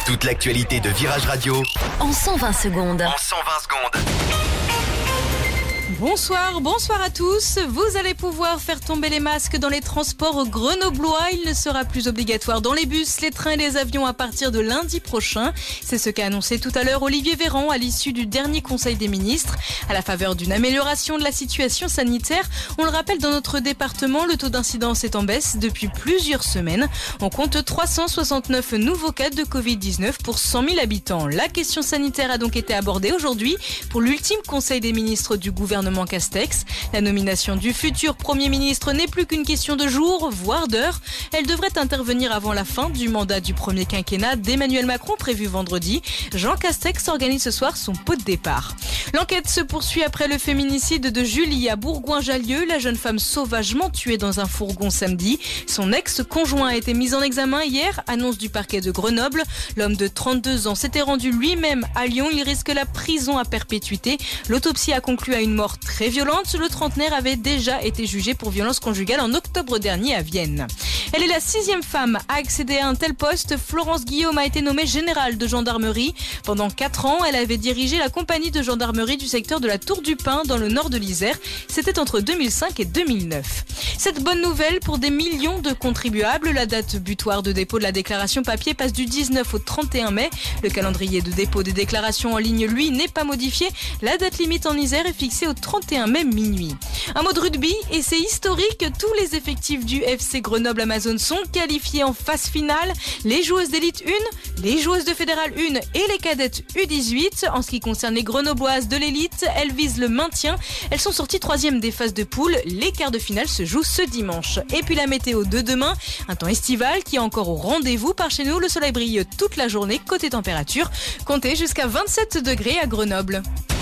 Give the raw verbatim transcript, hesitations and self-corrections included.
Toute l'actualité de Virage Radio en cent vingt secondes. En cent vingt secondes. Bonsoir, bonsoir à tous. Vous allez pouvoir faire tomber les masques dans les transports grenoblois. Il ne sera plus obligatoire dans les bus, les trains et les avions à partir de lundi prochain. C'est ce qu'a annoncé tout à l'heure Olivier Véran à l'issue du dernier Conseil des ministres. À la faveur d'une amélioration de la situation sanitaire, on le rappelle, dans notre département, le taux d'incidence est en baisse depuis plusieurs semaines. On compte trois cent soixante-neuf nouveaux cas de covid dix-neuf pour cent mille habitants. La question sanitaire a donc été abordée aujourd'hui pour l'ultime Conseil des ministres du gouvernement Castex. La nomination du futur Premier ministre n'est plus qu'une question de jours, voire d'heures. Elle devrait intervenir avant la fin du mandat du premier quinquennat d'Emmanuel Macron prévu vendredi. Jean Castex organise ce soir son pot de départ. L'enquête se poursuit après le féminicide de Julie à Bourgoin-Jallieu. La jeune femme sauvagement tuée dans un fourgon samedi. Son ex-conjoint a été mis en examen hier, annonce du parquet de Grenoble. L'homme de trente-deux ans s'était rendu lui-même à Lyon. Il risque la prison à perpétuité. L'autopsie a conclu à une mort très violente. Le trentenaire avait déjà été jugé pour violence conjugale en octobre dernier à Vienne. Elle est la sixième femme à accéder à un tel poste. Florence Guillaume a été nommée générale de gendarmerie. Pendant quatre ans, elle avait dirigé la compagnie de gendarmerie du secteur de la Tour du Pin dans le nord de l'Isère. C'était entre deux mille cinq et deux mille neuf. Cette bonne nouvelle pour des millions de contribuables. La date butoir de dépôt de la déclaration papier passe du dix-neuf au trente et un mai. Le calendrier de dépôt des déclarations en ligne, lui, n'est pas modifié. La date limite en Isère est fixée au trente et un mai minuit. Un mot de rugby et c'est historique. Tous les effectifs du F C Grenoble Amazon sont qualifiés en phase finale. Les joueuses d'élite un, les joueuses de fédérale un et les cadettes U dix-huit. En ce qui concerne les grenobloises de l'élite, elles visent le maintien. Elles sont sorties troisième des phases de poule. Les quarts de finale se jouent ce dimanche. Et puis la météo de demain, un temps estival qui est encore au rendez-vous par chez nous. Le soleil brille toute la journée. Côté température, comptez jusqu'à vingt-sept degrés à Grenoble.